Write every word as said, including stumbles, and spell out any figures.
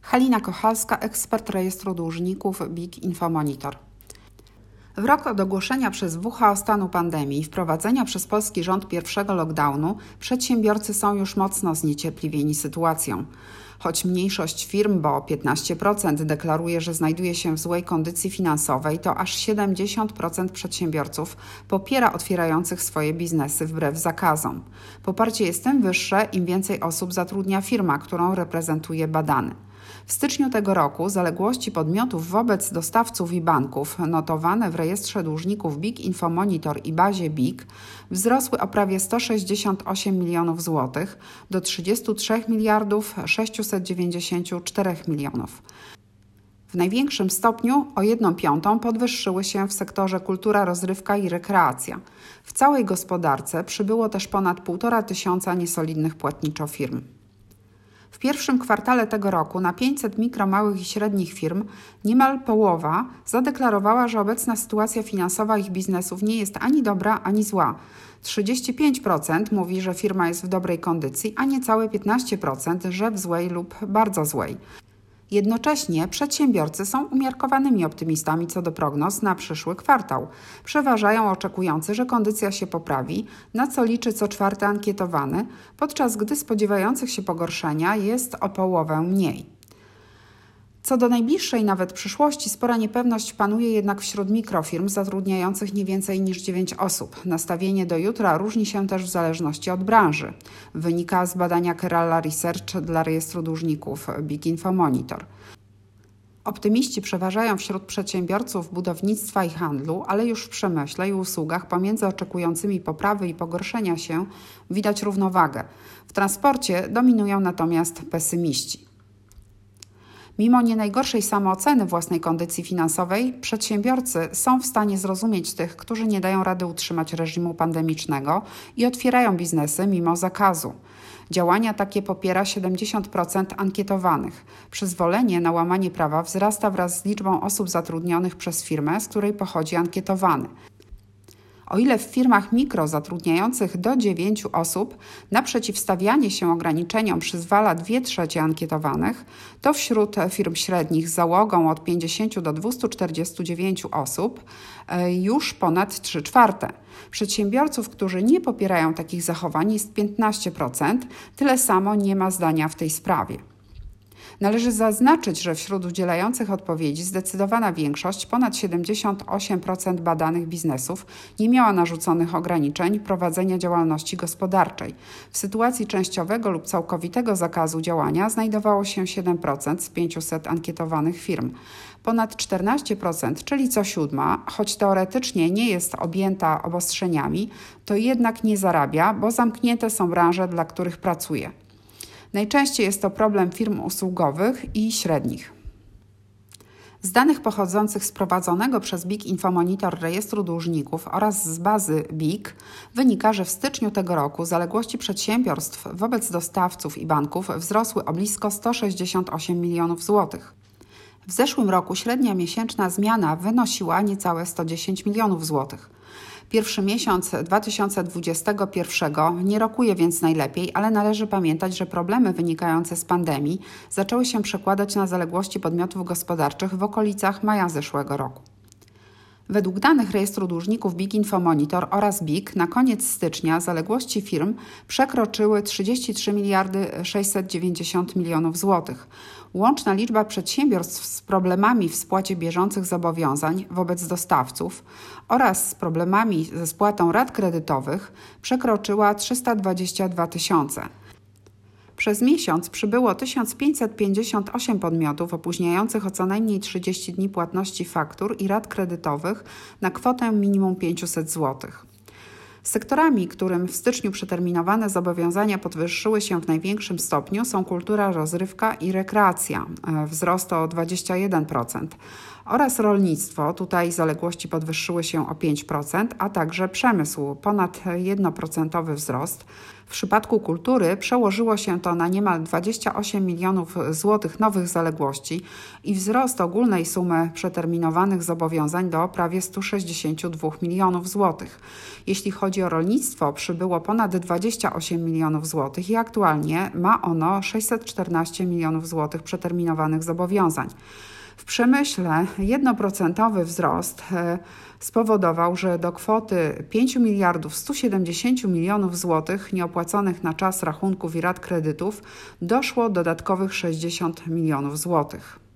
Halina Kochalska, ekspert rejestru dłużników B I K Infomonitor. W rok od ogłoszenia przez W H O stanu pandemii i wprowadzenia przez polski rząd pierwszego lockdownu przedsiębiorcy są już mocno zniecierpliwieni sytuacją. Choć mniejszość firm, bo piętnaście procent deklaruje, że znajduje się w złej kondycji finansowej, to aż siedemdziesiąt procent przedsiębiorców popiera otwierających swoje biznesy wbrew zakazom. Poparcie jest tym wyższe, im więcej osób zatrudnia firma, którą reprezentuje badany. W styczniu tego roku zaległości podmiotów wobec dostawców i banków notowane w rejestrze dłużników B I K Infomonitor i bazie B I K wzrosły o prawie sto sześćdziesiąt osiem milionów złotych do trzydziestu trzech miliardów sześćset dziewięćdziesiąt cztery milionów. W największym stopniu o jedną piątą podwyższyły się w sektorze kultura, rozrywka i rekreacja. W całej gospodarce przybyło też ponad półtora tysiąca niesolidnych płatniczo firm. W pierwszym kwartale tego roku na pięćset mikro, małych i średnich firm niemal połowa zadeklarowała, że obecna sytuacja finansowa ich biznesów nie jest ani dobra, ani zła. trzydzieści pięć procent mówi, że firma jest w dobrej kondycji, a niecałe piętnaście procent, że w złej lub bardzo złej. Jednocześnie przedsiębiorcy są umiarkowanymi optymistami co do prognoz na przyszły kwartał. Przeważają oczekujący, że kondycja się poprawi, na co liczy co czwarty ankietowany, podczas gdy spodziewających się pogorszenia jest o połowę mniej. Co do najbliższej nawet przyszłości, spora niepewność panuje jednak wśród mikrofirm zatrudniających nie więcej niż dziewięć osób. Nastawienie do jutra różni się też w zależności od branży. Wynika z badania Kerala Research dla rejestru dłużników B I K Infomonitor. Optymiści przeważają wśród przedsiębiorców budownictwa i handlu, ale już w przemyśle i usługach pomiędzy oczekującymi poprawy i pogorszenia się widać równowagę. W transporcie dominują natomiast pesymiści. Mimo nie najgorszej samooceny własnej kondycji finansowej, przedsiębiorcy są w stanie zrozumieć tych, którzy nie dają rady utrzymać reżimu pandemicznego i otwierają biznesy mimo zakazu. Działania takie popiera siedemdziesiąt procent ankietowanych. Przyzwolenie na łamanie prawa wzrasta wraz z liczbą osób zatrudnionych przez firmę, z której pochodzi ankietowany. O ile w firmach mikro zatrudniających do dziewięciu osób na przeciwstawianie się ograniczeniom przyzwala dwie trzecie ankietowanych, to wśród firm średnich z załogą od pięćdziesięciu do dwustu czterdziestu dziewięciu osób już ponad trzy czwarte. Przedsiębiorców, którzy nie popierają takich zachowań, jest piętnaście procent, tyle samo nie ma zdania w tej sprawie. Należy zaznaczyć, że wśród udzielających odpowiedzi zdecydowana większość, ponad siedemdziesiąt osiem procent badanych biznesów, nie miała narzuconych ograniczeń prowadzenia działalności gospodarczej. W sytuacji częściowego lub całkowitego zakazu działania znajdowało się siedem procent z pięciuset ankietowanych firm. Ponad czternaście procent, czyli co siódma, choć teoretycznie nie jest objęta obostrzeniami, to jednak nie zarabia, bo zamknięte są branże, dla których pracuje. Najczęściej jest to problem firm usługowych i średnich. Z danych pochodzących z prowadzonego przez B I K Infomonitor rejestru dłużników oraz z bazy B I K wynika, że w styczniu tego roku zaległości przedsiębiorstw wobec dostawców i banków wzrosły o blisko sto sześćdziesiąt osiem milionów złotych. W zeszłym roku średnia miesięczna zmiana wynosiła niecałe sto dziesięć milionów złotych. Pierwszy miesiąc dwa tysiące dwudziestego pierwszego nie rokuje więc najlepiej, ale należy pamiętać, że problemy wynikające z pandemii zaczęły się przekładać na zaległości podmiotów gospodarczych w okolicach maja zeszłego roku. Według danych rejestru dłużników B I K Infomonitor oraz B I K na koniec stycznia zaległości firm przekroczyły trzydzieści trzy miliardy sześćset dziewięćdziesiąt milionów złotych. Łączna liczba przedsiębiorstw z problemami w spłacie bieżących zobowiązań wobec dostawców oraz z problemami ze spłatą rat kredytowych przekroczyła trzysta dwadzieścia dwa tysiące. Przez miesiąc przybyło tysiąc pięćset pięćdziesiąt osiem podmiotów opóźniających o co najmniej trzydzieści dni płatności faktur i rat kredytowych na kwotę minimum pięćset złotych. Sektorami, którym w styczniu przeterminowane zobowiązania podwyższyły się w największym stopniu, są kultura, rozrywka i rekreacja, wzrost o dwadzieścia jeden procent, oraz rolnictwo, tutaj zaległości podwyższyły się o pięć procent, a także przemysł, ponad jeden procent wzrost. W przypadku kultury przełożyło się to na niemal dwadzieścia osiem milionów złotych nowych zaległości i wzrost ogólnej sumy przeterminowanych zobowiązań do prawie sto sześćdziesiąt dwa milionów złotych. Jeśli chodzi o rolnictwo, przybyło ponad dwadzieścia osiem milionów złotych i aktualnie ma ono sześćset czternaście milionów złotych przeterminowanych zobowiązań. W przemyśle jednoprocentowy wzrost spowodował, że do kwoty pięć miliardów sto siedemdziesiąt milionów złotych nieopłaconych na czas rachunków i rat kredytów doszło dodatkowych sześćdziesiąt milionów złotych.